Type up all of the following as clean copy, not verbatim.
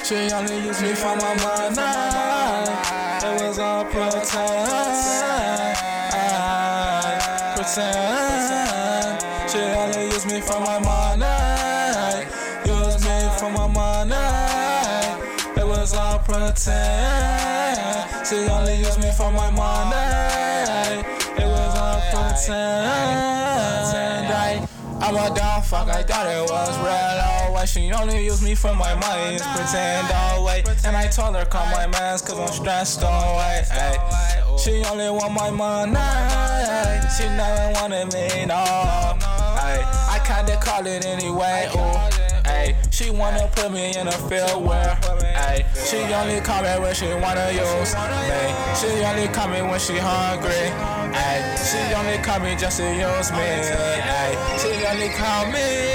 She only used me for my money. It was all pretend. She only used me for my money. Used me for my money. It was all pretend. She only used me for my money. It was all pretend. I'm a dumb fuck, I thought it was real always. She only used me for my money, it's pretend always. And I told her call my mans cause I'm stressed away. She only want my money, she never wanted me, no. I kinda call it anyway, ooh. She wanna put me in a field where she only call me when she wanna use me. She only call me when she hungry. She only call me just to use me. She only call me.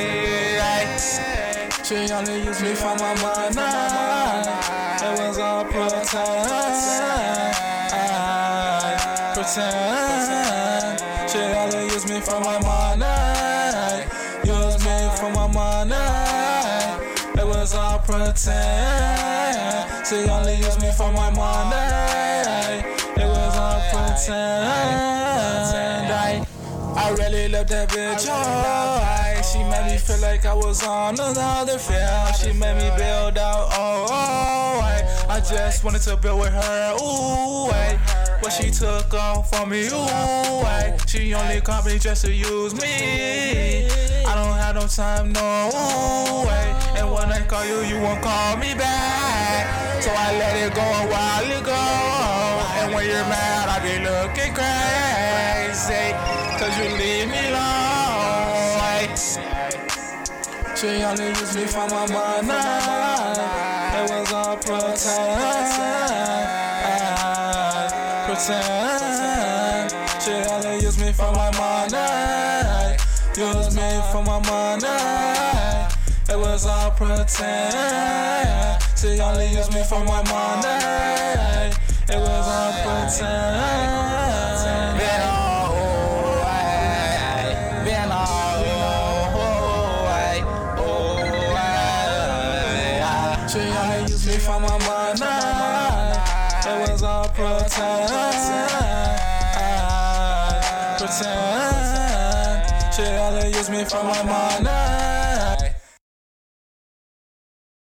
She only use me for my money. It was all pretend. She only use me for my money. Use me for my money. It was all pretend. She only used me for my money. It was all pretend. I really love that bitch, oh. She made me feel like I was on another film. She made me build out, I just wanted to build with her, ooh, but she took off on me, ooh, she only called me just to use me. I don't have no time, no, and when I call you, you won't call me back. So I let it go a while ago, and when you're mad, I be looking crazy, cause you leave me alone. She only used me for my money. It was all pretend. She only used me for my money. Used me for my money. It was all pretend. She only used me for my money. It was all pretend. She only used me for my money. It was all pretend. She only used me for my money.